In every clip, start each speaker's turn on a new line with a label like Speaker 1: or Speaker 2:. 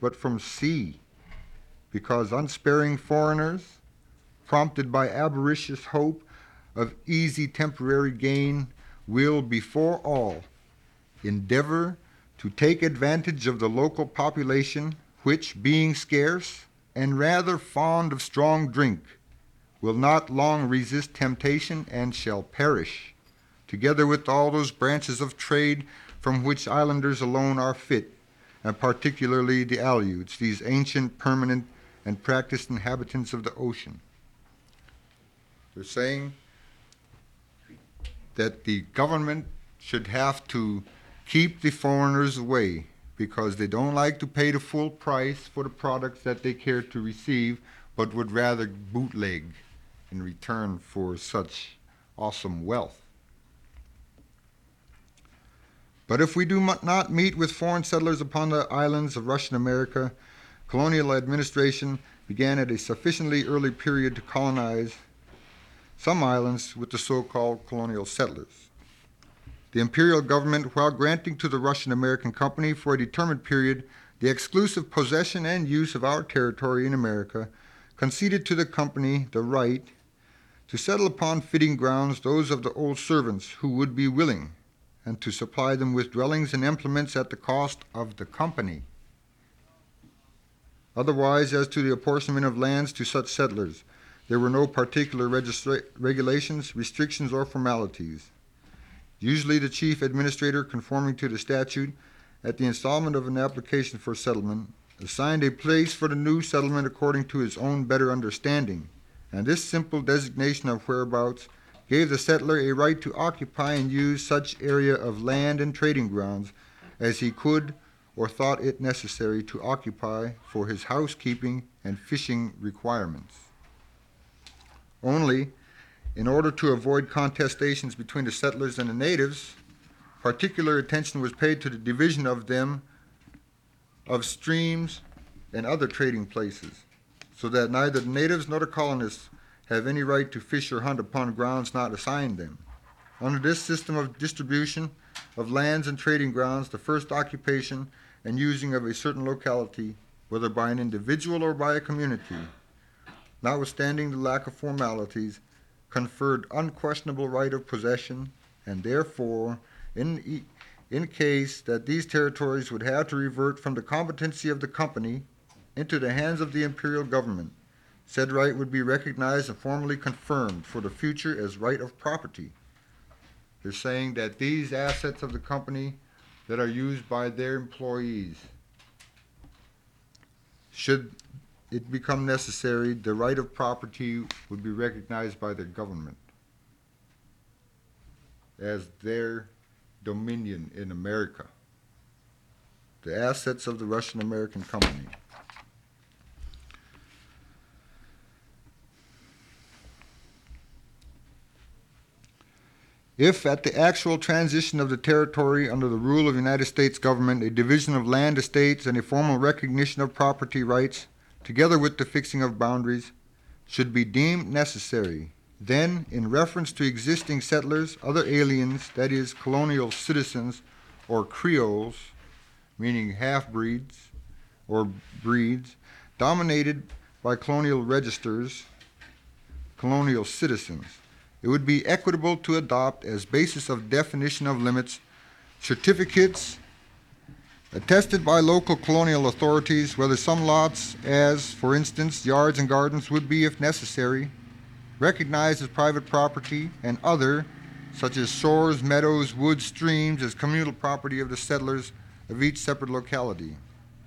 Speaker 1: but from sea, because unsparing foreigners, prompted by avaricious hope of easy temporary gain, will before all endeavor to take advantage of the local population, which, being scarce and rather fond of strong drink, will not long resist temptation and shall perish, together with all those branches of trade from which islanders alone are fit, and particularly the Aleuts, these ancient, permanent, and practiced inhabitants of the ocean. They're saying that the government should have to keep the foreigners away because they don't like to pay the full price for the products that they care to receive, but would rather bootleg in return for such awesome wealth. But if we do not meet with foreign settlers upon the islands of Russian America, colonial administration began at a sufficiently early period to colonize some islands with the so-called colonial settlers. The imperial government, while granting to the Russian American Company for a determined period the exclusive possession and use of our territory in America, conceded to the company the right to settle upon fitting grounds those of the old servants who would be willing, and to supply them with dwellings and implements at the cost of the company. Otherwise, as to the apportionment of lands to such settlers, there were no particular regulations, restrictions, or formalities. Usually the chief administrator, conforming to the statute, at the installment of an application for settlement, assigned a place for the new settlement according to his own better understanding, and this simple designation of whereabouts gave the settler a right to occupy and use such area of land and trading grounds as he could or thought it necessary to occupy for his housekeeping and fishing requirements. Only, in order to avoid contestations between the settlers and the natives, particular attention was paid to the division of them of streams and other trading places, so that neither the natives nor the colonists have any right to fish or hunt upon grounds not assigned them. Under this system of distribution of lands and trading grounds, the first occupation and using of a certain locality, whether by an individual or by a community, notwithstanding the lack of formalities, conferred unquestionable right of possession, and therefore, in case that these territories would have to revert from the competency of the company into the hands of the imperial government, said right would be recognized and formally confirmed for the future as right of property. They're saying that these assets of the company that are used by their employees, should it become necessary, the right of property would be recognized by the government as their dominion in America, the assets of the Russian American Company. If at the actual transition of the territory under the rule of the United States government, a division of land estates and a formal recognition of property rights, together with the fixing of boundaries, should be deemed necessary, then, in reference to existing settlers, other aliens, that is, colonial citizens or Creoles, meaning half-breeds or breeds, dominated by colonial registers, colonial citizens, it would be equitable to adopt as basis of definition of limits certificates attested by local colonial authorities whether some lots, as, for instance, yards and gardens, would be, if necessary, recognized as private property, and other, such as shores, meadows, woods, streams, as communal property of the settlers of each separate locality.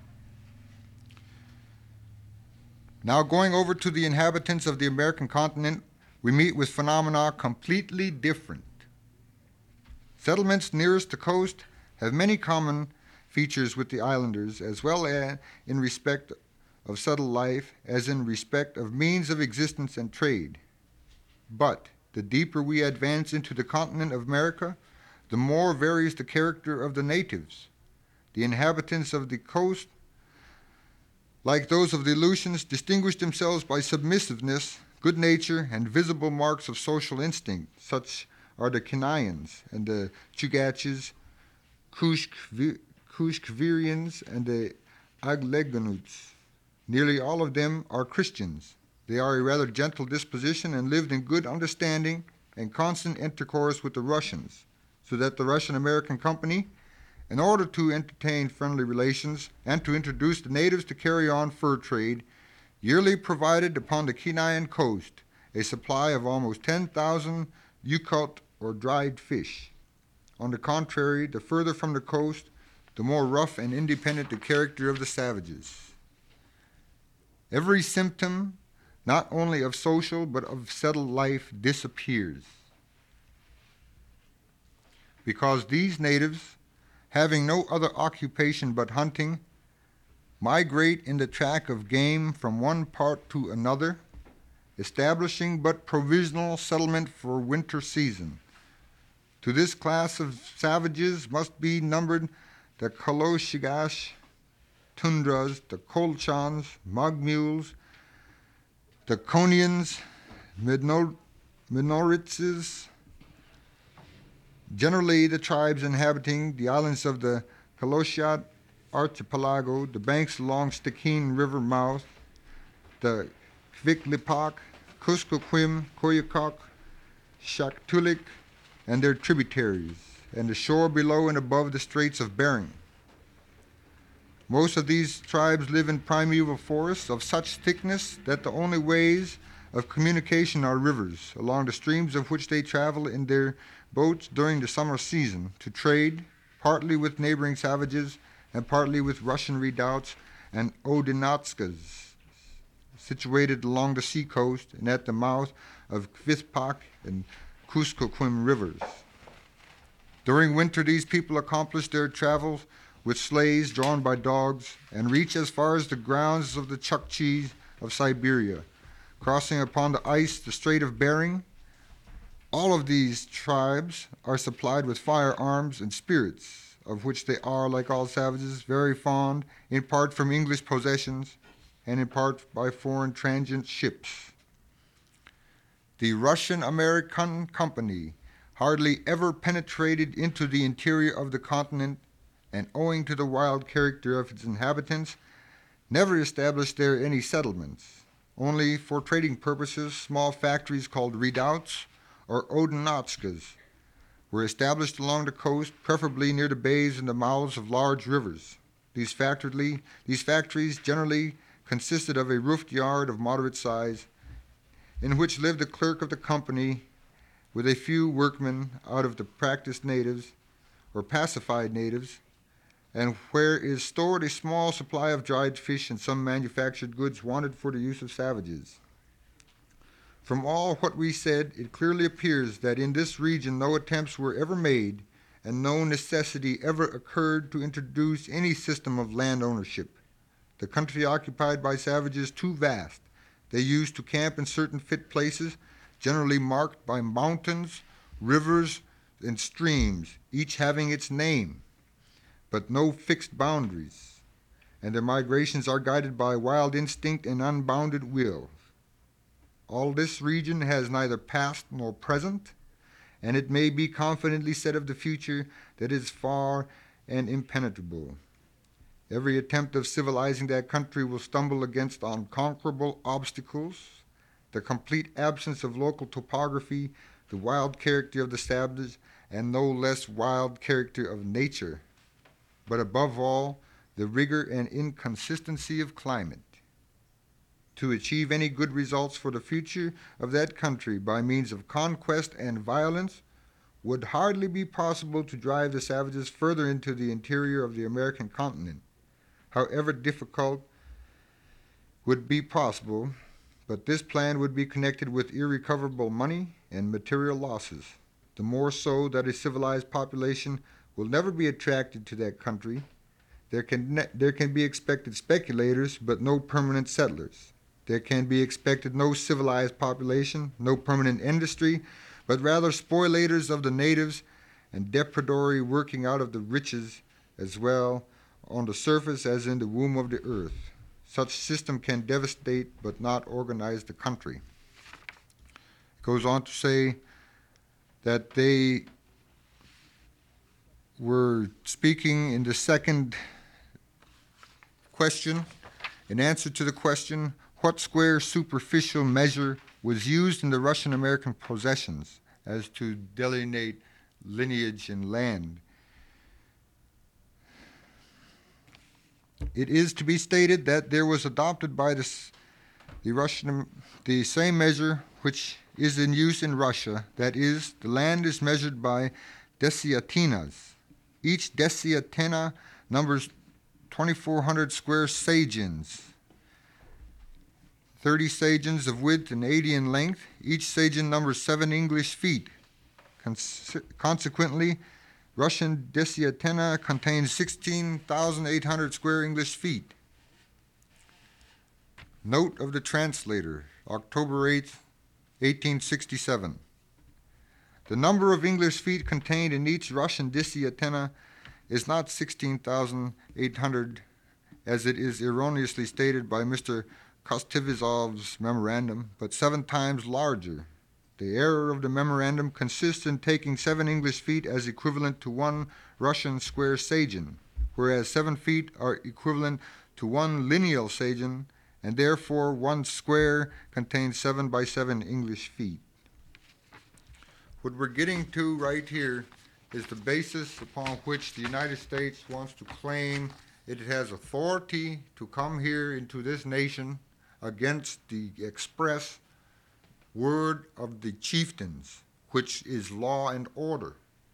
Speaker 1: Now, going over to the inhabitants of the American continent, we meet with phenomena completely different. Settlements nearest the coast have many common features with the islanders, as well as in respect of settled life as in respect of means of existence and trade. But the deeper we advance into the continent of America, the more varies the character of the natives. The inhabitants of the coast, like those of the Aleutians, distinguish themselves by submissiveness, good nature, and visible marks of social instinct. Such are the Kenayans and the Chugachs, Kooshkvirians and the Agleganuts. Nearly all of them are Christians. They are a rather gentle disposition and lived in good understanding and constant intercourse with the Russians, so that the Russian-American Company, in order to entertain friendly relations and to introduce the natives to carry on fur trade, yearly provided upon the Kenyan coast a supply of almost 10,000 ukot or dried fish. On the contrary, the further from the coast, the more rough and independent the character of the savages. Every symptom, not only of social but of settled life, disappears. Because these natives, having no other occupation but hunting, migrate in the track of game from one part to another, establishing but provisional settlement for winter season. To this class of savages must be numbered the Kaloshigash Tundras, the Kolchans, Mogmules, the Konians, Minoritses, generally the tribes inhabiting the islands of the Kaloshiat archipelago, the banks along Stikine River mouth, the Kviklipak, Kuskokwim, Koyukok, Shaktulik, and their tributaries, and the shore below and above the Straits of Bering. Most of these tribes live in primeval forests of such thickness that the only ways of communication are rivers, along the streams of which they travel in their boats during the summer season to trade, partly with neighboring savages and partly with Russian redoubts and Odinotskas, situated along the seacoast and at the mouth of Kvispak and Kuskokwim rivers. During winter, these people accomplish their travels with sleighs drawn by dogs and reach as far as the grounds of the Chukchis of Siberia, crossing upon the ice the Strait of Bering. All of these tribes are supplied with firearms and spirits, of which they are, like all savages, very fond, in part from English possessions and in part by foreign transient ships. The Russian-American Company hardly ever penetrated into the interior of the continent, and owing to the wild character of its inhabitants, never established there any settlements. Only for trading purposes, small factories called redoubts or Odinotskas were established along the coast, preferably near the bays and the mouths of large rivers. These factories generally consisted of a roofed yard of moderate size, in which lived the clerk of the company with a few workmen out of the practiced natives or pacified natives, and where is stored a small supply of dried fish and some manufactured goods wanted for the use of savages. From all what we said, it clearly appears that in this region no attempts were ever made and no necessity ever occurred to introduce any system of land ownership. The country occupied by savages is too vast. They used to camp in certain fit places, generally marked by mountains, rivers, and streams, each having its name, but no fixed boundaries, and their migrations are guided by wild instinct and unbounded will. All this region has neither past nor present, and it may be confidently said of the future that it is far and impenetrable. Every attempt of civilizing that country will stumble against unconquerable obstacles, the complete absence of local topography, the wild character of the savages, and no less wild character of nature, but above all, the rigor and inconsistency of climate. To achieve any good results for the future of that country by means of conquest and violence would hardly be possible to drive the savages further into the interior of the American continent. However difficult would be possible, but this plan would be connected with irrecoverable money and material losses, the more so that a civilized population will never be attracted to that country. There can be expected speculators, but no permanent settlers. There can be expected no civilized population, no permanent industry, but rather spoilators of the natives and depredatory working out of the riches as well on the surface as in the womb of the earth. Such system can devastate but not organize the country. It goes on to say that they were speaking in the second question, in answer to the question, what square superficial measure was used in the Russian-American possessions as to delineate lineage and land? It is to be stated that there was adopted by the same measure which is in use in Russia, that is, the land is measured by desiatinas. Each desiatina numbers 2,400 square sagens, 30 sagens of width and 80 in length. Each sagen numbers 7 English feet. Consequently, Russian desiatina contains 16,800 square English feet. Note of the translator, October 8, 1867. The number of English feet contained in each Russian desiatina is not 16,800, as it is erroneously stated by Mr. Kostivizov's memorandum, but 7 times larger. The error of the memorandum consists in taking 7 English feet as equivalent to 1 Russian square sagen, whereas 7 feet are equivalent to 1 lineal sagen, and therefore 1 square contains 7 by 7 English feet. What we're getting to right here is the basis upon which the United States wants to claim it has authority to come here into this nation against the express word of the chieftains, which is law and order,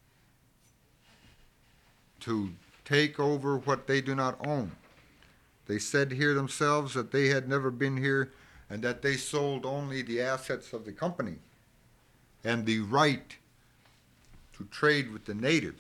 Speaker 1: to take over what they do not own. They said here themselves that they had never been here and that they sold only the assets of the company and the right to trade with the natives.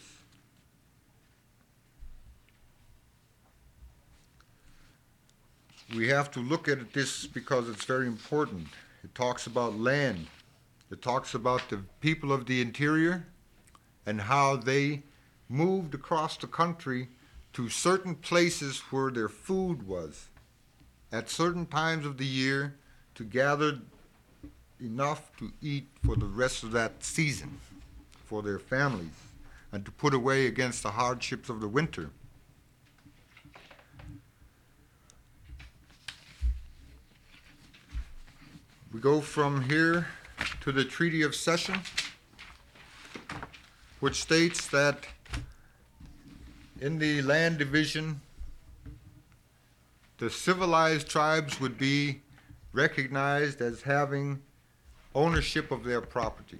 Speaker 1: We have to look at this because it's very important. It talks about land. It talks about the people of the interior and how they moved across the country to certain places where their food was at certain times of the year to gather enough to eat for the rest of that season for their families and to put away against the hardships of the winter. We go from here to the Treaty of Cession, which states that in the land division, the civilized tribes would be recognized as having ownership of their property.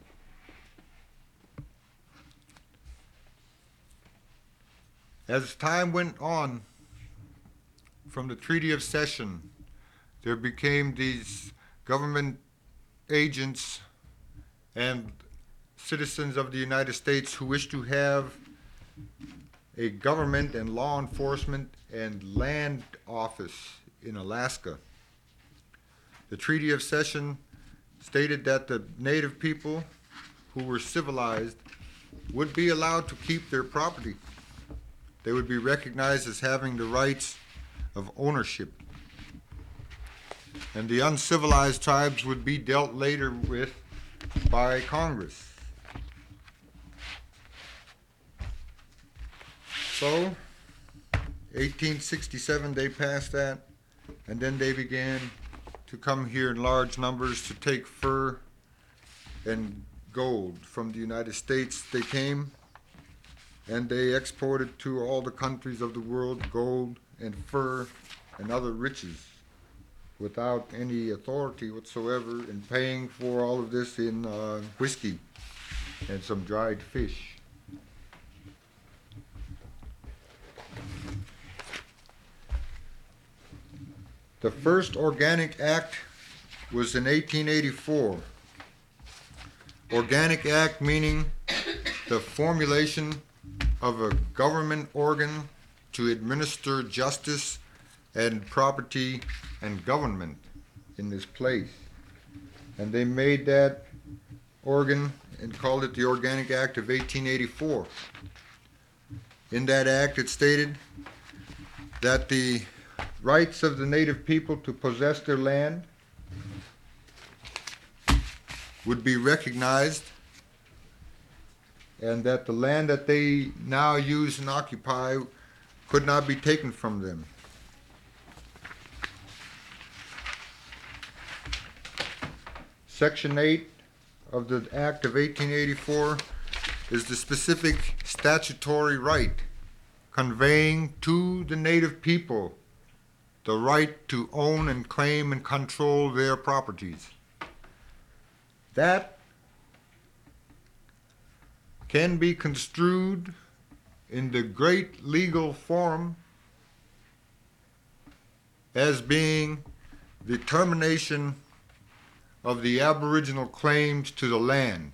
Speaker 1: As time went on from the Treaty of Cession, there became these government agents and citizens of the United States who wish to have a government and law enforcement and land office in Alaska. The Treaty of Cession stated that the native people who were civilized would be allowed to keep their property. They would be recognized as having the rights of ownership. And the uncivilized tribes would be dealt later with by Congress. So, 1867 they passed that, and then they began to come here in large numbers to take fur and gold from the United States. They came and they exported to all the countries of the world gold and fur and other riches without any authority whatsoever, and paying for all of this in whiskey and some dried fish. The first Organic Act was in 1884. Organic Act meaning the formulation of a government organ to administer justice and property and government in this place. And they made that organ and called it the Organic Act of 1884. In that act it stated that the rights of the native people to possess their land would be recognized, and that the land that they now use and occupy could not be taken from them. Section 8 of the Act of 1884 is the specific statutory right conveying to the native people the right to own and claim and control their properties. That can be construed in the great legal form as being the termination of the Aboriginal claims to the land.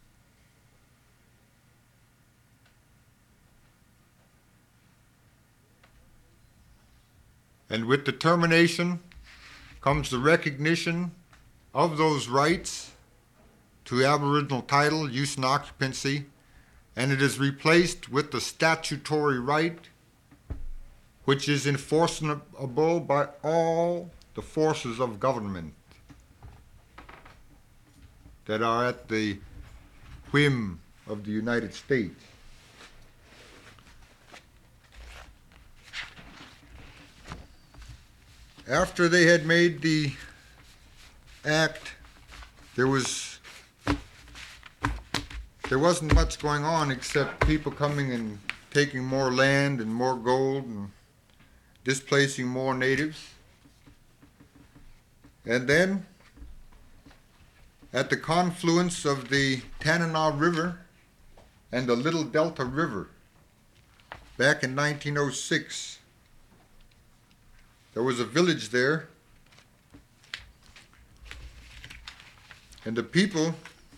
Speaker 1: And with the termination comes the recognition of those rights to Aboriginal title, use, and occupancy, and it is replaced with the statutory right, which is enforceable by all the forces of government that are at the whim of the United States. After they had made the act, there wasn't much going on except people coming and taking more land and more gold and displacing more natives. And then, at the confluence of the Tanana River and the Little Delta River, back in 1906, there was a village there, and the people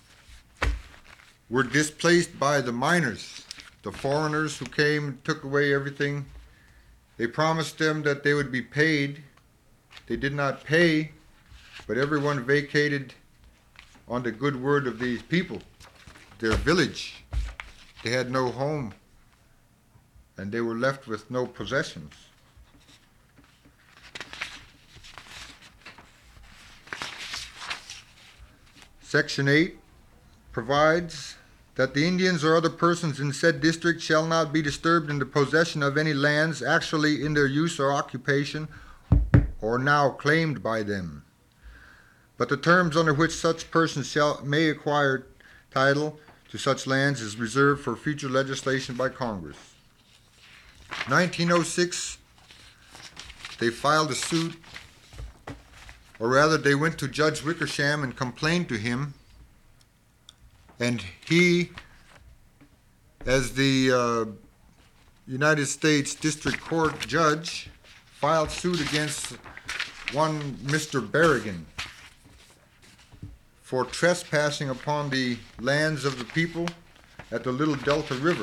Speaker 1: were displaced by the miners, the foreigners who came and took away everything. They promised them that they would be paid. They did not pay, but everyone vacated on the good word of these people, their village. They had no home, and they were left with no possessions. Section 8 provides that the Indians or other persons in said district shall not be disturbed in the possession of any lands actually in their use or occupation or now claimed by them. But the terms under which such persons may acquire title to such lands is reserved for future legislation by Congress. 1906, they filed a suit, or rather they went to Judge Wickersham and complained to him, and he, as the United States District Court judge, filed suit against one Mr. Berrigan for trespassing upon the lands of the people at the Little Delta River.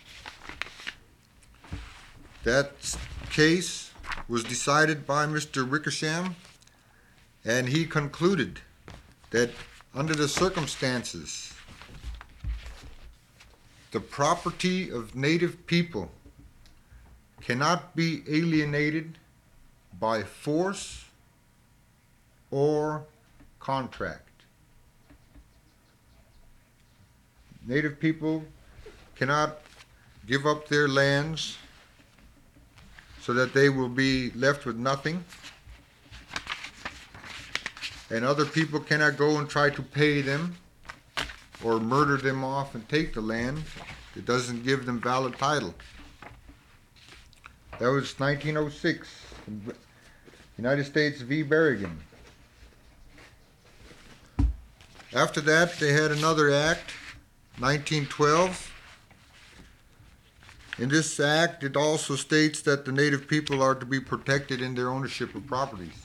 Speaker 1: That case was decided by Mr. Wickersham, and he concluded that under the circumstances, the property of native people cannot be alienated by force or contract. Native people cannot give up their lands so that they will be left with nothing, and other people cannot go and try to pay them or murder them off and take the land. It doesn't give them valid title. That was 1906, United States v. Berrigan. After that, they had another act, 1912. In this act, it also states that the native people are to be protected in their ownership of properties.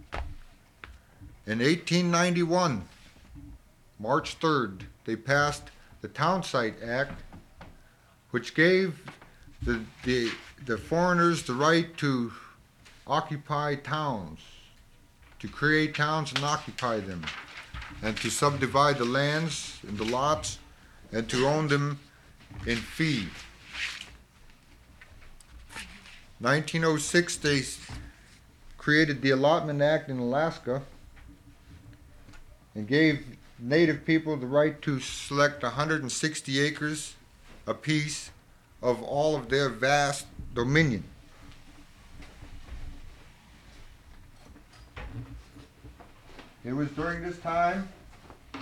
Speaker 1: In 1891, March 3rd, they passed the Town Site Act, which gave the foreigners the right to occupy towns, to create towns and occupy them, and to subdivide the lands and the lots, and to own them in fee. 1906, they created the Allotment Act in Alaska and gave Native people the right to select 160 acres apiece of all of their vast dominion. It was during this time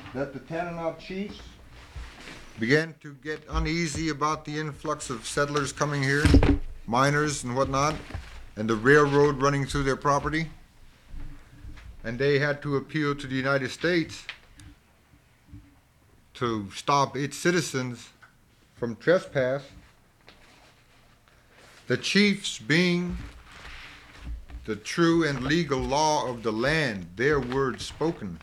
Speaker 1: that the Tanana chiefs began to get uneasy about the influx of settlers coming here, miners and whatnot, and the railroad running through their property. And they had to appeal to the United States to stop its citizens from trespass. The chiefs, being the true and legal law of the land, their word spoken,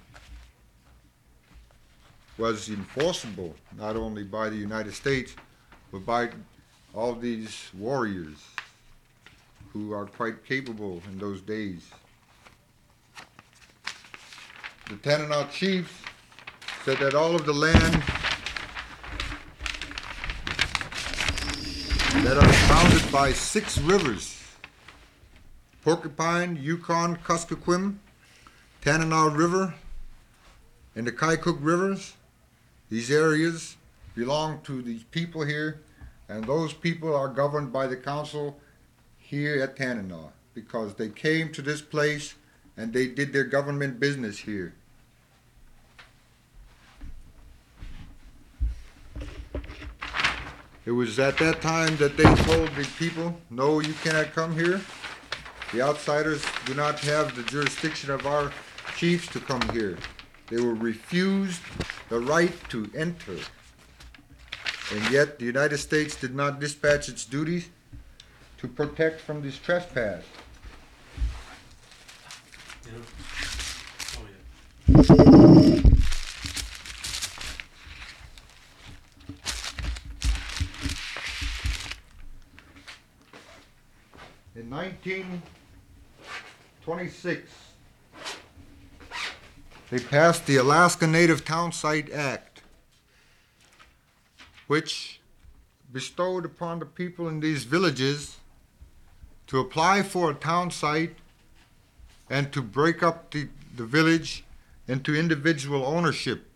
Speaker 1: was enforceable not only by the United States, but by all these warriors who are quite capable in those days. The Tanana chiefs said that all of the land that are bounded by 6 rivers, Porcupine, Yukon, Kuskokwim, Tanana River, and the Kaikuk Rivers, these areas belong to these people here, and those people are governed by the council here at Tanana because they came to this place and they did their government business here. It was at that time that they told the people, no, you cannot come here. The outsiders do not have the jurisdiction of our chiefs to come here. They were refused the right to enter. And yet the United States did not dispatch its duties to protect from this trespass. In 1926, they passed the Alaska Native Town Site Act, which bestowed upon the people in these villages to apply for a town site and to break up the village into individual ownership.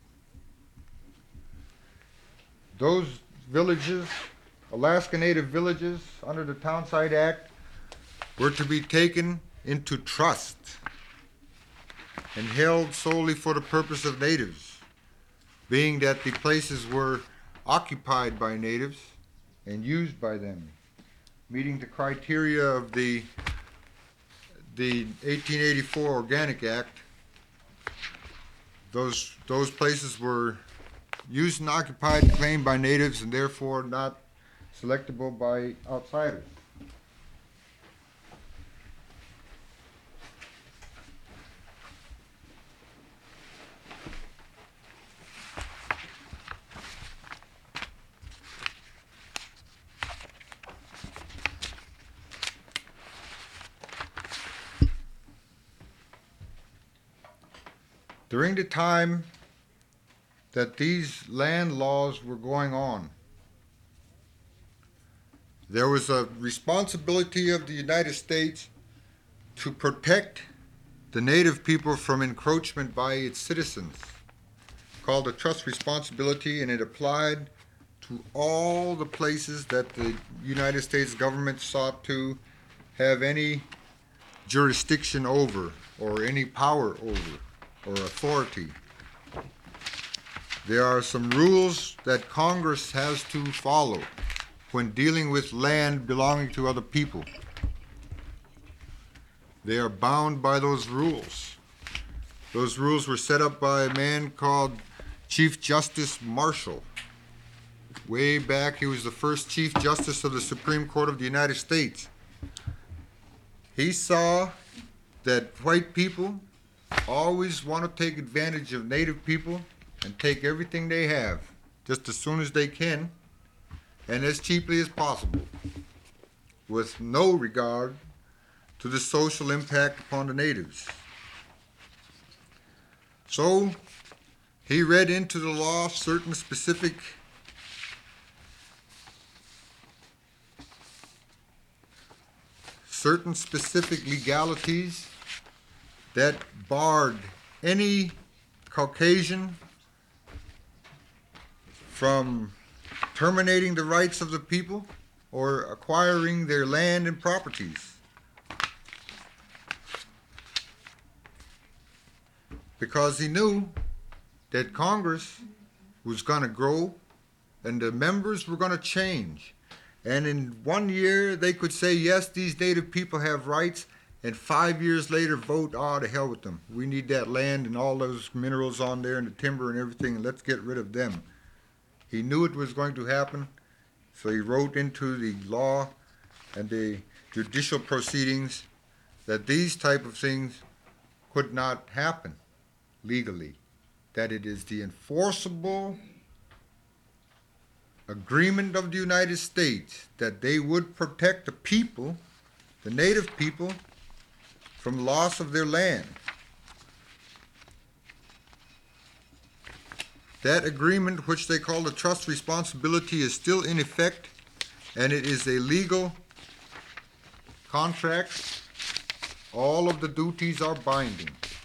Speaker 1: Those villages, Alaska Native villages, under the Town Site Act, were to be taken into trust and held solely for the purpose of natives, being that the places were occupied by natives and used by them, meeting the criteria of the 1884 Organic Act. Those places were used and occupied and claimed by natives and therefore not selectable by outsiders. During the time that these land laws were going on, there was a responsibility of the United States to protect the native people from encroachment by its citizens, called a trust responsibility, and it applied to all the places that the United States government sought to have any jurisdiction over or any power over or authority. There are some rules that Congress has to follow when dealing with land belonging to other people. They are bound by those rules. Those rules were set up by a man called Chief Justice Marshall. Way back, he was the first Chief Justice of the Supreme Court of the United States. He saw that white people always want to take advantage of native people and take everything they have just as soon as they can and as cheaply as possible, with no regard to the social impact upon the natives. So he read into the law certain specific legalities that barred any Caucasian from terminating the rights of the people or acquiring their land and properties. Because he knew that Congress was going to grow and the members were going to change. And in 1 year, they could say, yes, these native people have rights, and 5 years later vote, to hell with them. We need that land and all those minerals on there and the timber and everything, and let's get rid of them. He knew it was going to happen, so he wrote into the law and the judicial proceedings that these type of things could not happen legally, that it is the enforceable agreement of the United States that they would protect the people, the native people, from loss of their land. That agreement, which they call the trust responsibility, is still in effect, and it is a legal contract. All of the duties are binding.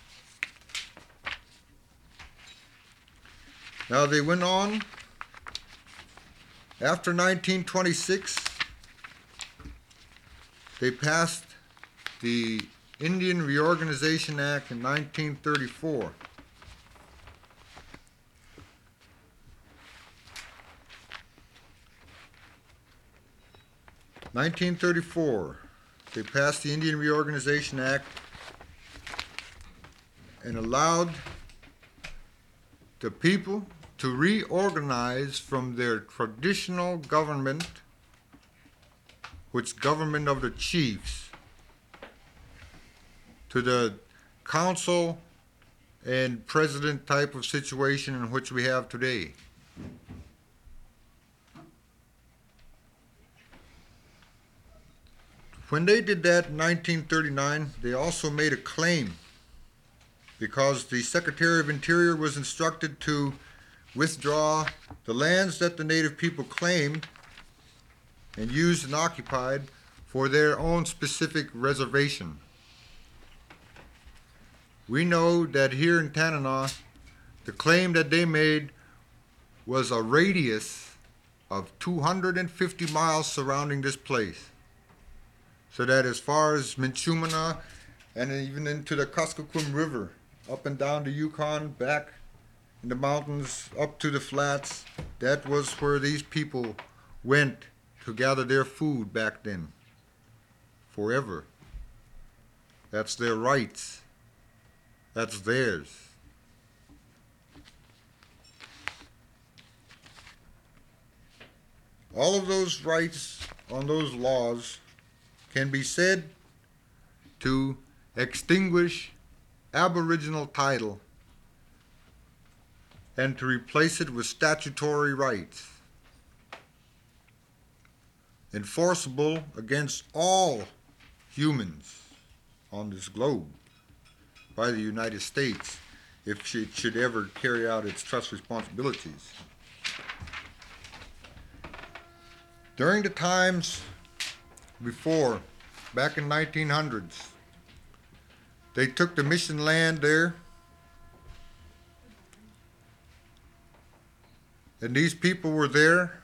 Speaker 1: Now they went on. After 1926, they passed the Indian Reorganization Act in 1934. They passed the Indian Reorganization Act and allowed the people to reorganize from their traditional government, which government of the chiefs, to the council and president type of situation in which we have today. When they did that in 1939, they also made a claim because the Secretary of Interior was instructed to withdraw the lands that the native people claimed and used and occupied for their own specific reservation. We know that here in Tanana, the claim that they made was a radius of 250 miles surrounding this place. So that as far as Minchumana and even into the Kuskokwim River, up and down the Yukon, back in the mountains, up to the flats, that was where these people went to gather their food back then, forever. That's their rights. That's theirs. All of those rights on those laws can be said to extinguish Aboriginal title and to replace it with statutory rights, enforceable against all humans on this globe by the United States if it should ever carry out its trust responsibilities. During the times before, back in 1900s, they took the mission land there, and these people were there,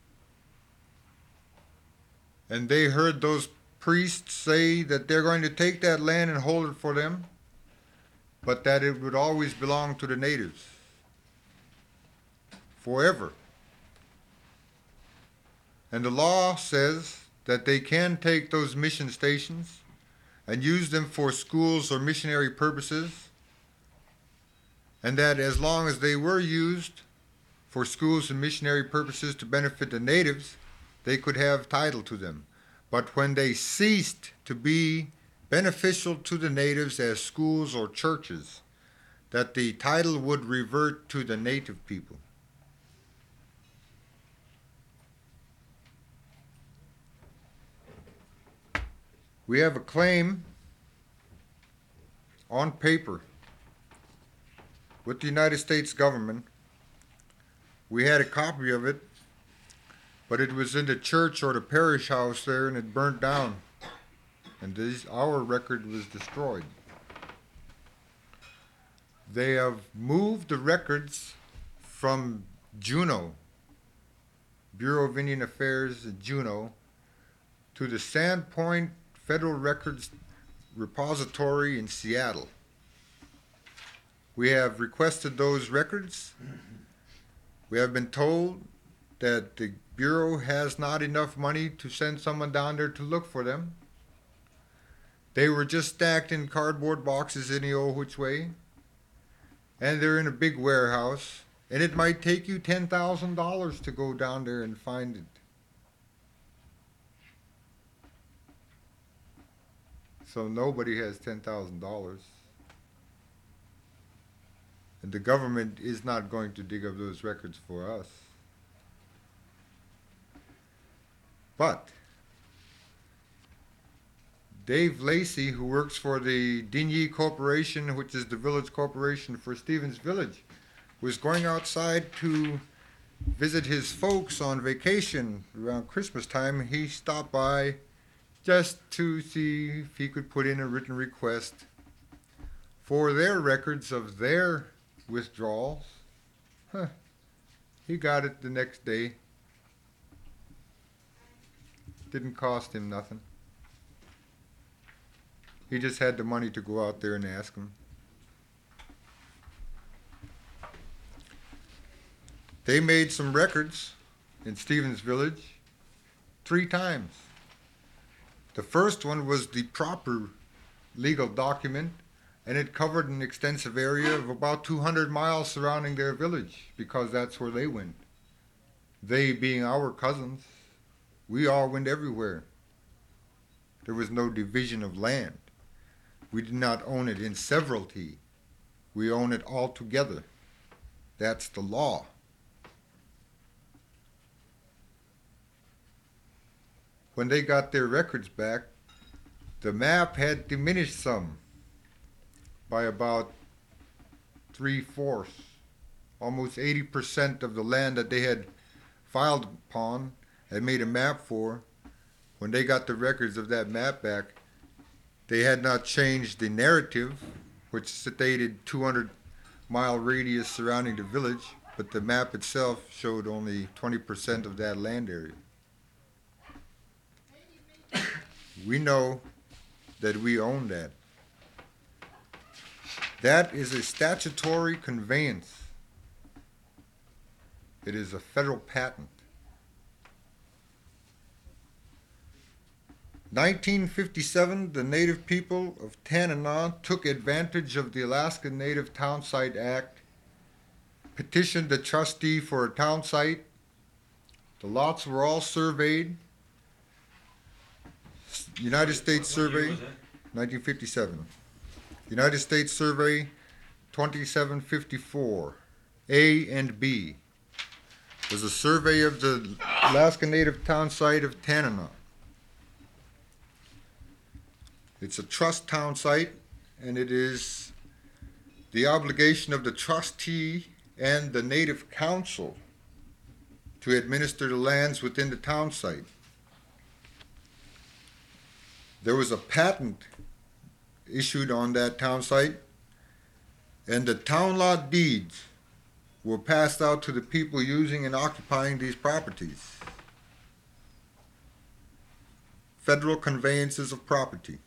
Speaker 1: and they heard those priests say that they're going to take that land and hold it for them, but that it would always belong to the natives, forever. And the law says that they can take those mission stations and use them for schools or missionary purposes, and that as long as they were used for schools and missionary purposes to benefit the natives, they could have title to them. But when they ceased to be beneficial to the natives as schools or churches, that the title would revert to the native people. We have a claim on paper with the United States government. We had a copy of it, but it was in the church or the parish house there, and it burnt down, and our record was destroyed. They have moved the records from Juneau, Bureau of Indian Affairs in Juneau, to the Sandpoint Federal Records Repository in Seattle. We have requested those records. We have been told that the Bureau has not enough money to send someone down there to look for them. They were just stacked in cardboard boxes any old which way, and they're in a big warehouse, and it might take you $10,000 to go down there and find it. So nobody has $10,000. And the government is not going to dig up those records for us. But Dave Lacey, who works for the Digny Corporation, which is the village corporation for Stevens Village, was going outside to visit his folks on vacation around Christmas time. He stopped by just to see if he could put in a written request for their records of their withdrawals. He got it the next day. Didn't cost him nothing. He just had the money to go out there and ask them. They made some records in Stevens Village 3 times. The first one was the proper legal document, and it covered an extensive area of about 200 miles surrounding their village, because that's where they went. They being our cousins, we all went everywhere. There was no division of land. We did not own it in severalty. We own it all together. That's the law. When they got their records back, the map had diminished some by about 3/4, almost 80% of the land that they had filed upon and made a map for. When they got the records of that map back, they had not changed the narrative, which stated 200-mile radius surrounding the village, but the map itself showed only 20% of that land area. We know that we own that. That is a statutory conveyance. It is a federal patent. 1957, the native people of Tanana took advantage of the Alaska Native Town Site Act, petitioned the trustee for a town site. The lots were all surveyed. United States Survey, 1957. United States Survey, 2754, A and B, was a survey of the Alaska Native Town Site of Tanana. It's a trust town site, and it is the obligation of the trustee and the Native Council to administer the lands within the town site. There was a patent issued on that town site, and the town lot deeds were passed out to the people using and occupying these properties. Federal conveyances of property.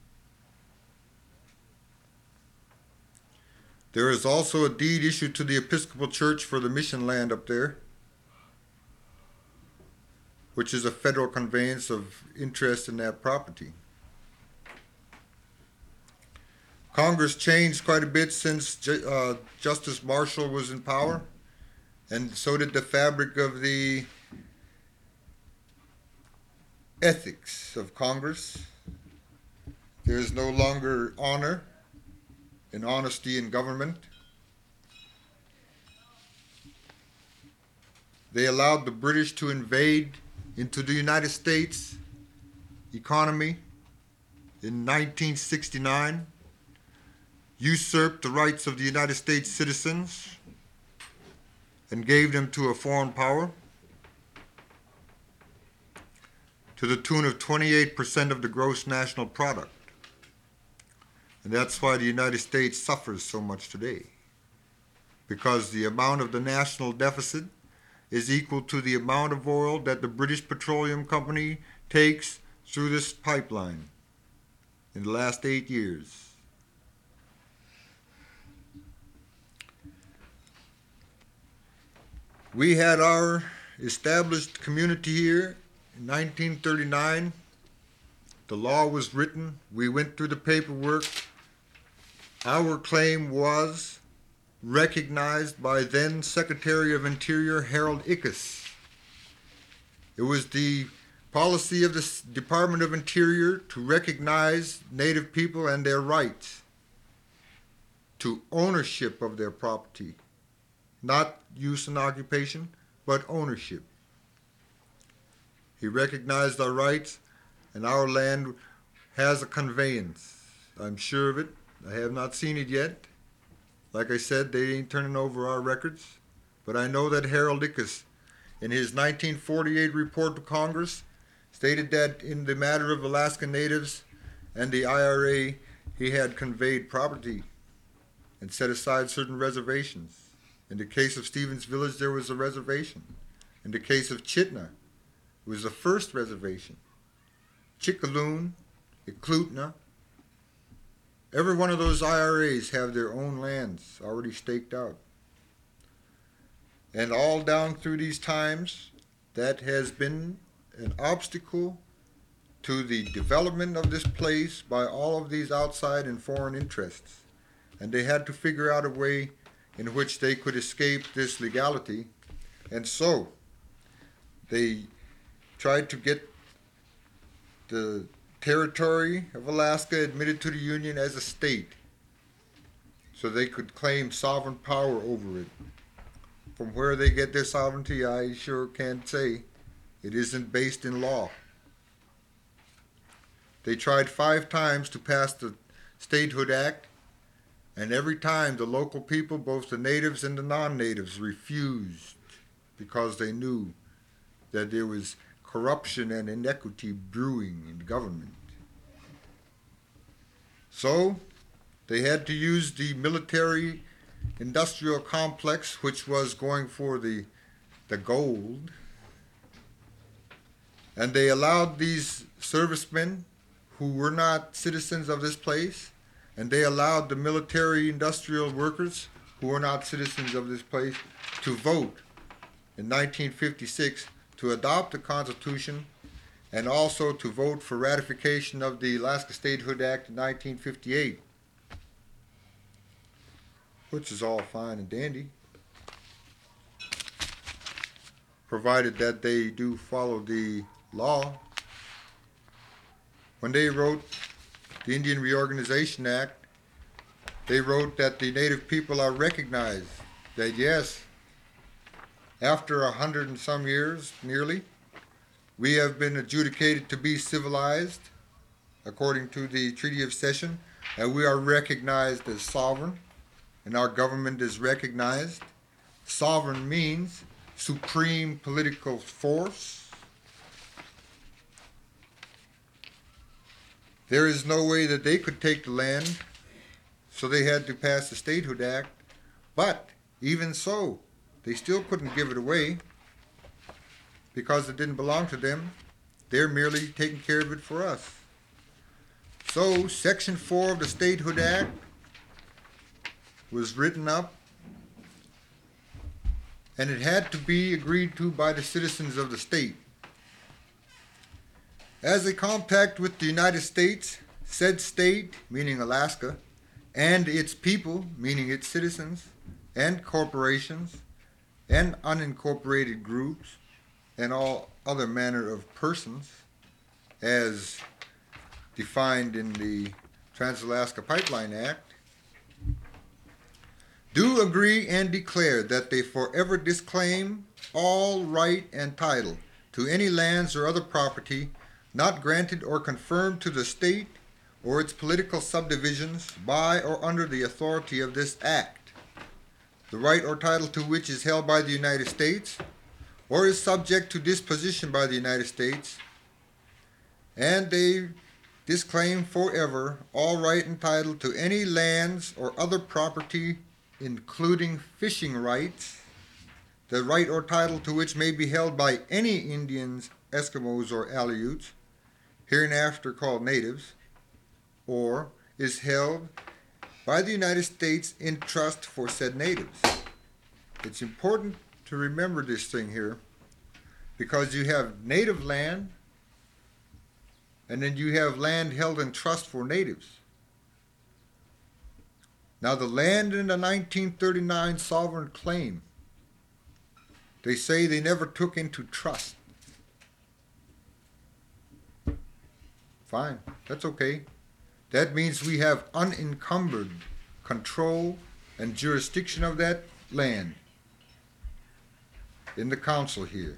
Speaker 1: There is also a deed issued to the Episcopal Church for the mission land up there, which is a federal conveyance of interest in that property. Congress changed quite a bit since Justice Marshall was in power, and so did the fabric of the ethics of Congress. There is no longer honor and honesty in government. They allowed the British to invade into the United States economy in 1969, usurped the rights of the United States citizens, and gave them to a foreign power to the tune of 28% of the gross national product. And that's why the United States suffers so much today, because the amount of the national deficit is equal to the amount of oil that the British Petroleum Company takes through this pipeline in the last 8 years. We had our established community here in 1939. The law was written. We went through the paperwork. Our claim was recognized by then Secretary of Interior Harold Ickes. It was the policy of the Department of Interior to recognize Native people and their rights to ownership of their property, not use and occupation, but ownership. He recognized our rights, and our land has a conveyance. I'm sure of it. I have not seen it yet. Like I said, they ain't turning over our records. But I know that Harold Ickes, in his 1948 report to Congress, stated that in the matter of Alaska Natives and the IRA, he had conveyed property and set aside certain reservations. In the case of Stevens Village, there was a reservation. In the case of Chitna, it was the first reservation. Chickaloon, Eklutna, every one of those IRAs have their own lands already staked out. And all down through these times, that has been an obstacle to the development of this place by all of these outside and foreign interests. And they had to figure out a way in which they could escape this legality. And so they tried to get the territory of Alaska admitted to the Union as a state so they could claim sovereign power over it. From where they get their sovereignty, I sure can't say. It isn't based in law. They tried 5 times to pass the Statehood Act, and every time the local people, both the natives and the non-natives, refused because they knew that there was corruption and inequity brewing in government. So they had to use the military industrial complex, which was going for the gold, and they allowed these servicemen who were not citizens of this place, and they allowed the military industrial workers who were not citizens of this place to vote in 1956 to adopt the Constitution and also to vote for ratification of the Alaska Statehood Act in 1958, which is all fine and dandy, provided that they do follow the law. When they wrote the Indian Reorganization Act, they wrote that the Native people are recognized, that yes, after 100 and some years, nearly, we have been adjudicated to be civilized, according to the Treaty of Cession, and we are recognized as sovereign, and our government is recognized. Sovereign means supreme political force. There is no way that they could take the land, so they had to pass the Statehood Act, but even so, they still couldn't give it away because it didn't belong to them. They're merely taking care of it for us. So Section 4 of the Statehood Act was written up, and it had to be agreed to by the citizens of the state. As a compact with the United States, said state, meaning Alaska, and its people, meaning its citizens, and corporations, and unincorporated groups, and all other manner of persons, as defined in the Trans-Alaska Pipeline Act, do agree and declare that they forever disclaim all right and title to any lands or other property not granted or confirmed to the state or its political subdivisions by or under the authority of this act, the right or title to which is held by the United States or is subject to disposition by the United States, and they disclaim forever all right and title to any lands or other property, including fishing rights, the right or title to which may be held by any Indians, Eskimos, or Aleuts, hereinafter called natives, or is held by the United States in trust for said natives. It's important to remember this thing here, because you have native land and then you have land held in trust for natives. Now the land in the 1939 sovereign claim, they say they never took into trust. Fine, that's okay. That means we have unencumbered control and jurisdiction of that land in the council here.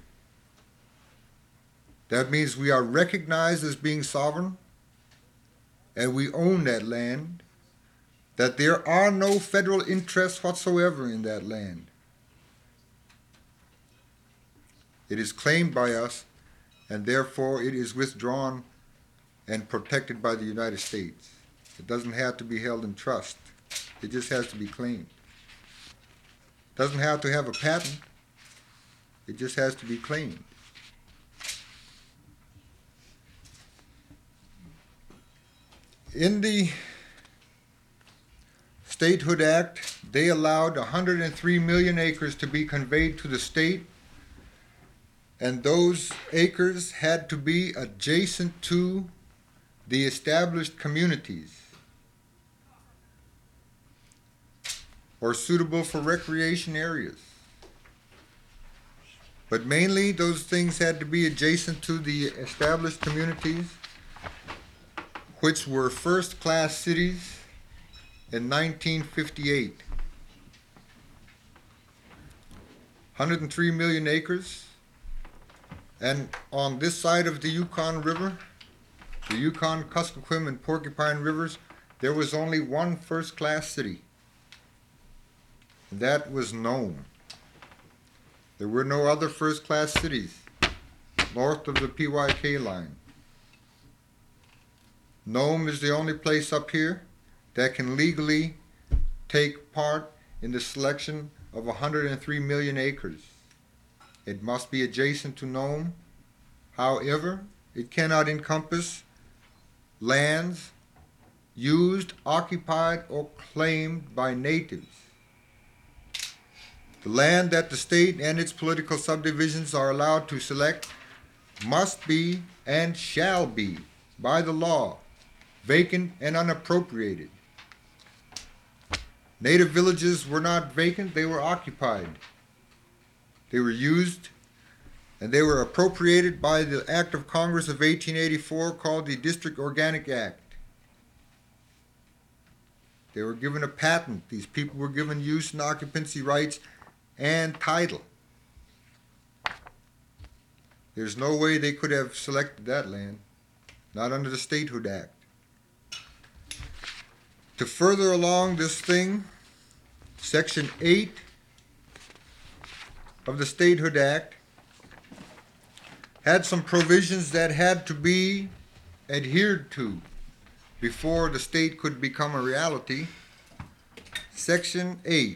Speaker 1: That means we are recognized as being sovereign and we own that land, that there are no federal interests whatsoever in that land. It is claimed by us and therefore it is withdrawn and protected by the United States. It doesn't have to be held in trust. It just has to be claimed. It doesn't have to have a patent. It just has to be claimed. In the Statehood Act, they allowed 103 million acres to be conveyed to the state, and those acres had to be adjacent to the established communities or suitable for recreation areas. But mainly those things had to be adjacent to the established communities, which were first-class cities in 1958. 103 million acres, and on this side of the Yukon River, the Yukon, Kuskokwim, and Porcupine Rivers, there was only one first-class city. That was Nome. There were no other first-class cities north of the PYK line. Nome is the only place up here that can legally take part in the selection of 103 million acres. It must be adjacent to Nome. However, it cannot encompass lands used, occupied, or claimed by natives. The land that the state and its political subdivisions are allowed to select must be and shall be, by the law, vacant and unappropriated. Native villages were not vacant, they were occupied. They were used and they were appropriated by the Act of Congress of 1884 called the District Organic Act. They were given a patent. These people were given use and occupancy rights and title. There's no way they could have selected that land, not under the Statehood Act. To further along this thing, Section 8 of the Statehood Act had some provisions that had to be adhered to before the state could become a reality. Section 8A.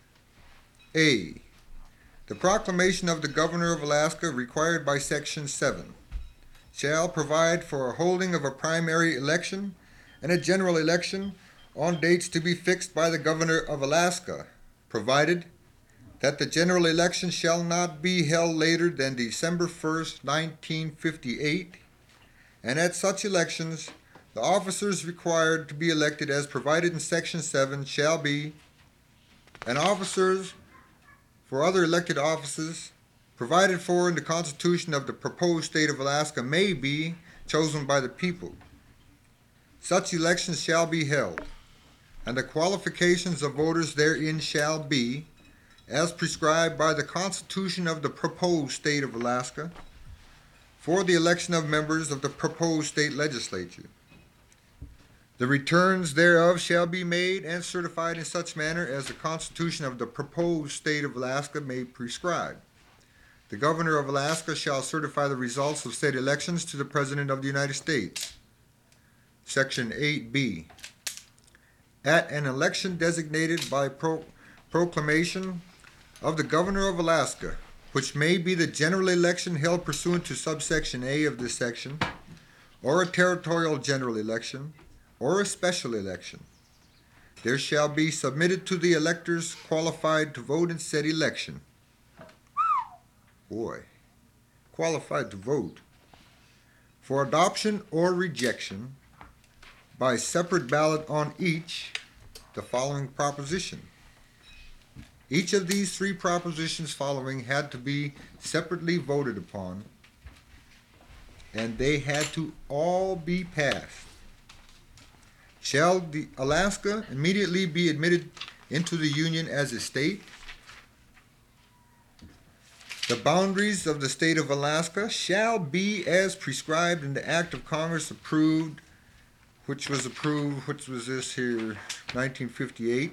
Speaker 1: The proclamation of the Governor of Alaska, required by Section 7, shall provide for a holding of a primary election and a general election on dates to be fixed by the Governor of Alaska, provided that the general election shall not be held later than December 1st, 1958, and at such elections, the officers required to be elected as provided in Section 7 shall be, and officers for other elected offices provided for in the Constitution of the proposed state of Alaska may be chosen by the people. Such elections shall be held, and the qualifications of voters therein shall be, as prescribed by the Constitution of the proposed state of Alaska, for the election of members of the proposed state legislature. The returns thereof shall be made and certified in such manner as the Constitution of the proposed state of Alaska may prescribe. The Governor of Alaska shall certify the results of said elections to the President of the United States. Section 8B. At an election designated by proclamation of the Governor of Alaska, which may be the general election held pursuant to subsection A of this section, or a territorial general election, or a special election, there shall be submitted to the electors qualified to vote in said election boy, qualified to vote, for adoption or rejection by separate ballot on each the following proposition. Each of these three propositions following had to be separately voted upon, and they had to all be passed. Shall Alaska immediately be admitted into the Union as a state? The boundaries of the state of Alaska shall be as prescribed in the Act of Congress approved, which was this here, 1958.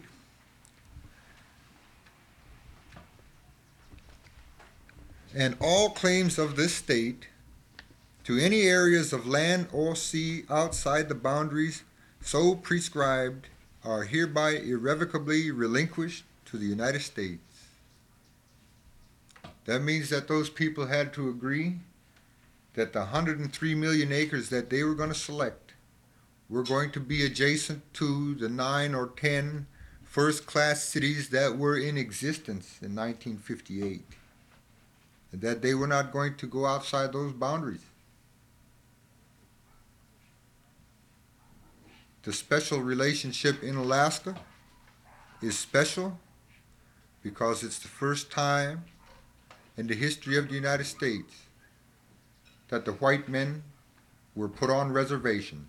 Speaker 1: And all claims of this state to any areas of land or sea outside the boundaries so prescribed are hereby irrevocably relinquished to the United States. That means that those people had to agree that the 103 million acres that they were going to select were going to be adjacent to the 9 or 10 first-class cities that were in existence in 1958, and that they were not going to go outside those boundaries. The special relationship in Alaska is special because it's the first time in the history of the United States that the white men were put on reservations.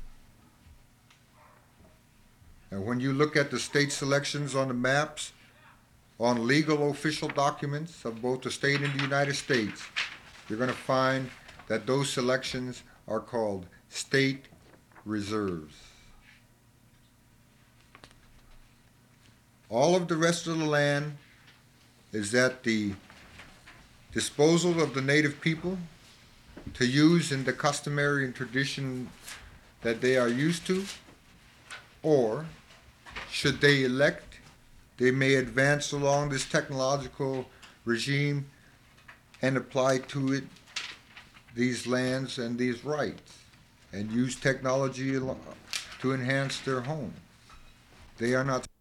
Speaker 1: And when you look at the state selections on the maps, on legal official documents of both the state and the United States, you're going to find that those selections are called state reserves. All of the rest of the land is at the disposal of the native people to use in the customary and tradition that they are used to, or should they elect, they may advance along this technological regime and apply to it these lands and these rights and use technology to enhance their home. They are not